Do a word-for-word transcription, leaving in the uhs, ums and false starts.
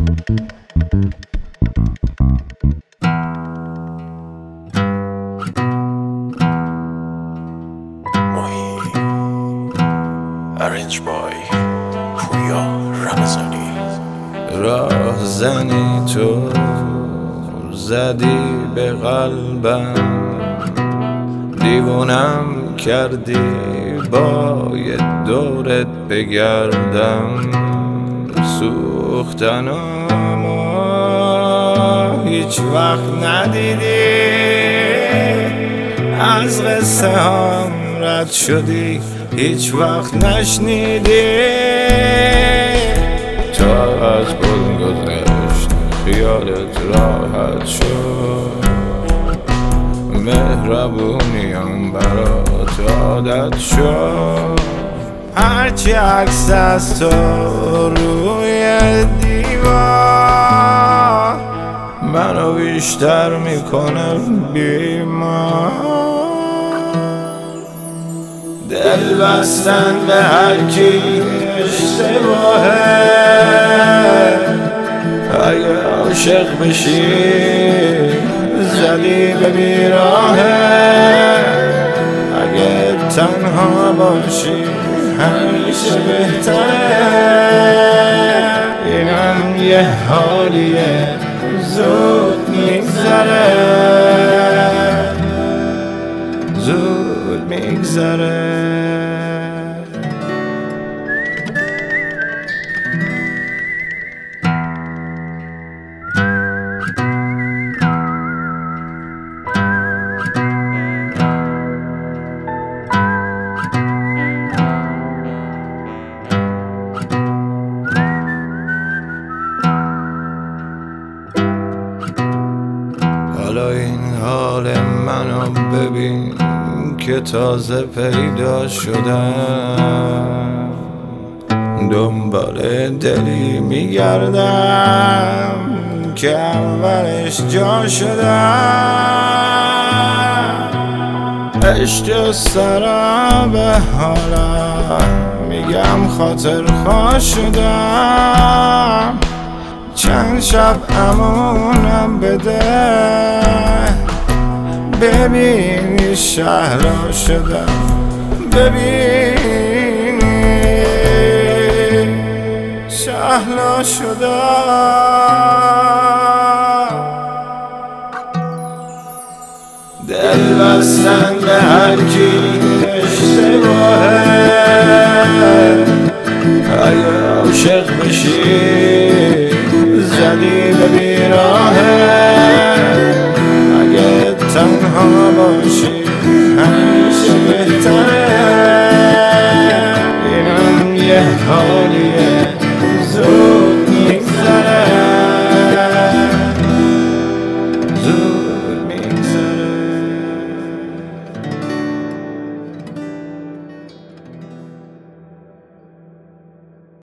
Arrange boy پویا رمضانی. راه زنی تو زدی به قلبم، دیوونم کردی باید دورت بگردم. سوختنامو هیچ وقت ندیدی، از قصه هم رد شدی هیچ وقت نشنیدی. تا از گل گذشت خیالت راحت شد، مهربونیم برات عادت شد. هرچی عکس از تو روی دیوار منو بیشتر میکنه بیمار. دل بستن به هر کی اشتباهه، اگه عاشق بشی زدی به بیراهه. اگه تنها باشی همیشه بهتره، اینم یه حالیه زود میگذره، زود میگذره. حالا این حال منو ببین که تازه پیدا شدم، دنبال دلی میگردم که اولش جا شدم. عشق سراب حالا میگم خاطر خواه شدم. چند شب امونم بده ببینی شهلا شدم، ببینی شهلا شدم. دل بستن به هر کی اشتباهه، اگه عاشق بشی زدی به بیراهه. اگه تنها باشی همیشه بهتره،